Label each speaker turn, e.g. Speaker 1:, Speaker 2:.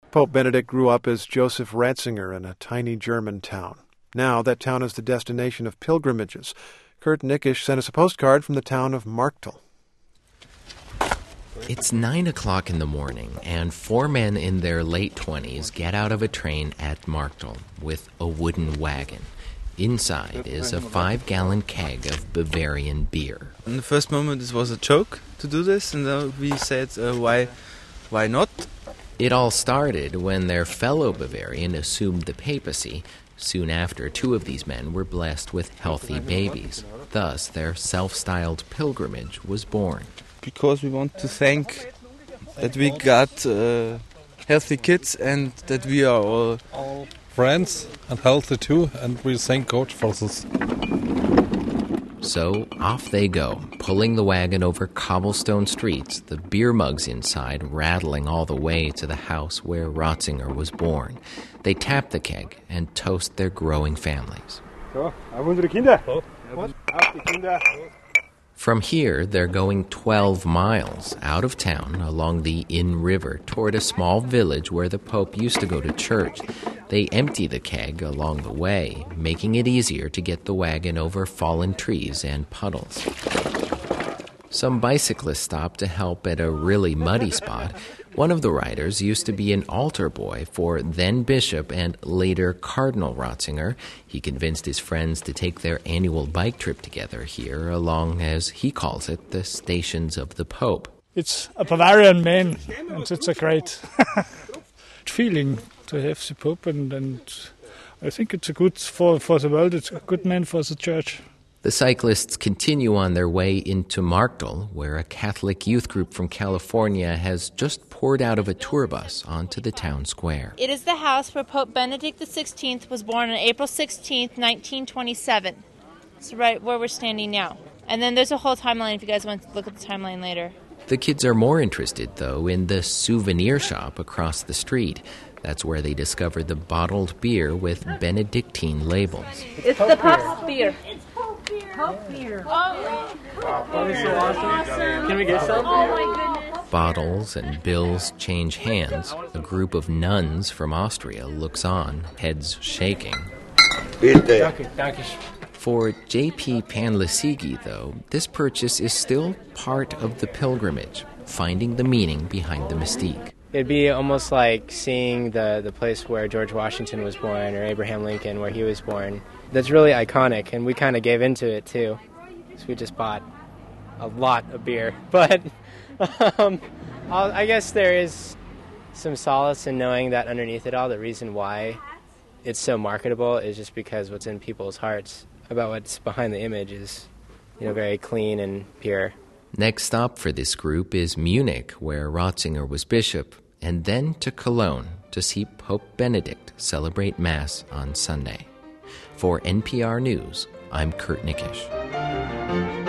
Speaker 1: Pope Benedict grew up as Joseph Ratzinger in a tiny German town. Now that town is the destination of pilgrimages. Kurt Nickisch sent us a postcard from the town of Marktal.
Speaker 2: It's 9 o'clock in the morning, and 4 men in their late 20s get out of a train at Marktal with a wooden wagon. Inside is a 5-gallon keg of Bavarian beer.
Speaker 3: In the first moment, it was a joke to do this, and then we said, why not?
Speaker 2: It all started when their fellow Bavarian assumed the papacy. Soon after, 2 of these men were blessed with healthy babies. Thus, their self-styled pilgrimage was born.
Speaker 3: Because we want to thank that we got healthy kids and that we are all
Speaker 4: friends and healthy too, and we thank God for this.
Speaker 2: So off they go, pulling the wagon over cobblestone streets, the beer mugs inside rattling all the way to the house where Ratzinger was born. They tap the keg and toast their growing families.
Speaker 5: So, auf unsere Kinder. Auf die Kinder.
Speaker 2: From here, they're going 12 miles out of town along the Inn River toward a small village where the Pope used to go to church. They empty the keg along the way, making it easier to get the wagon over fallen trees and puddles. Some bicyclists stop to help at a really muddy spot. One of the riders used to be an altar boy for then Bishop and later Cardinal Ratzinger. He convinced his friends to take their annual bike trip together here along, as he calls it, the stations of the Pope.
Speaker 6: It's a Bavarian man, and it's a great feeling to have the Pope, and I think it's a good for the world, it's a good man for the church.
Speaker 2: The cyclists continue on their way into Marktal, where a Catholic youth group from California has just poured out of a tour bus onto the town square.
Speaker 7: It is the house where Pope Benedict XVI was born on April 16th, 1927. It's right where we're standing now. And then there's a whole timeline if you guys want to look at the timeline later.
Speaker 2: The kids are more interested, though, in the souvenir shop across the street. That's where they discovered the bottled beer with Benedictine labels.
Speaker 7: It's the Pope's beer.
Speaker 8: Pope beer.
Speaker 7: Oh,
Speaker 8: that is so awesome.
Speaker 7: Can we get some? Oh, my goodness.
Speaker 2: Bottles and bills change hands. A group of nuns from Austria looks on, heads shaking. For J.P. Panlisigi, though, this purchase is still part of the pilgrimage, finding the meaning behind the mystique.
Speaker 9: It'd be almost like seeing the place where George Washington was born or Abraham Lincoln where he was born. That's really iconic, and we kind of gave into it, too. So we just bought a lot of beer. But I guess there is some solace in knowing that underneath it all, the reason why it's so marketable is just because what's in people's hearts about what's behind the image is, very clean and pure.
Speaker 2: Next stop for this group is Munich, where Ratzinger was bishop, and then to Cologne to see Pope Benedict celebrate Mass on Sunday. For NPR News, I'm Kurt Nickisch.